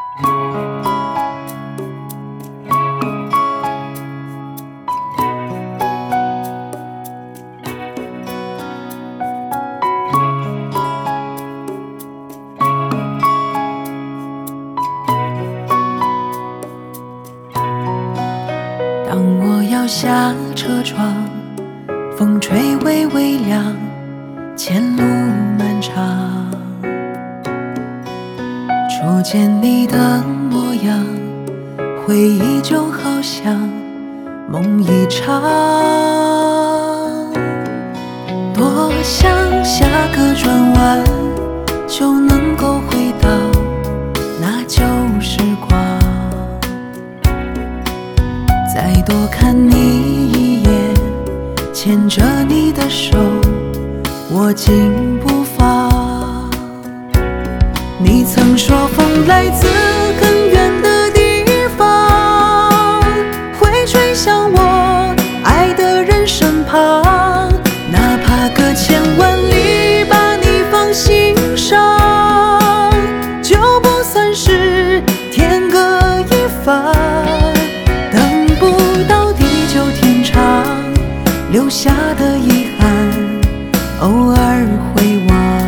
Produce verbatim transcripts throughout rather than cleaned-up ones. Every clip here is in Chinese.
当我要下车窗，风吹微微凉，前路漫长。初见你的模样，回忆就好像梦一场。多想下个转弯就能够回到那旧时光，再多看你一眼，牵着你的手，握紧步伐。你曾说风来自很远的地方，会吹向我爱的人身旁，哪怕隔千万里把你放心上，就不算是天各一方。等不到地久天长，留下的遗憾偶尔回望，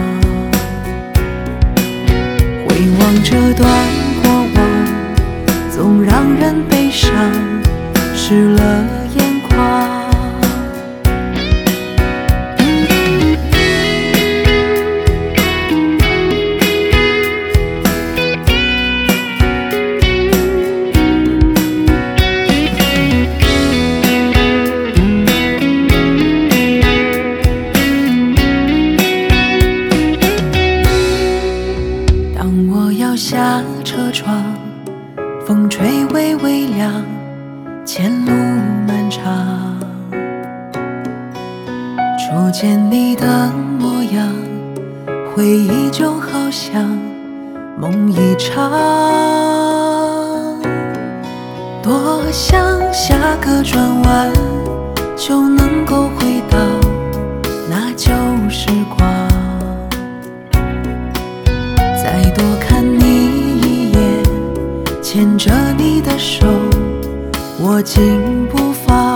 回望这段过往，总让人悲伤，湿了眼眶。下车窗，风吹微微凉，前路漫长。初见你的模样，回忆就好像梦一场。多想下个转弯就能够回到那旧时光，再多看你一眼，牵着你的手，握紧步伐。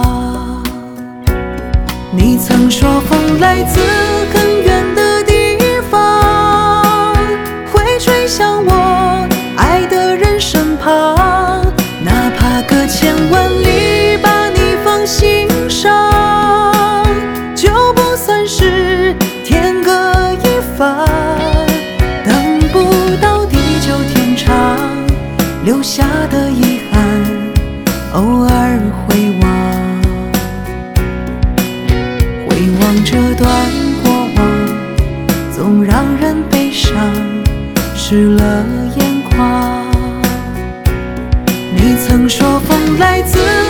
你曾说风来自很远的地方，会吹向我爱的人身旁，哪怕隔千万里把你放心上，就不算是天各一方。留下的遗憾偶尔回望，回望这段过往，总让人悲伤，湿了眼眶。你曾说风来自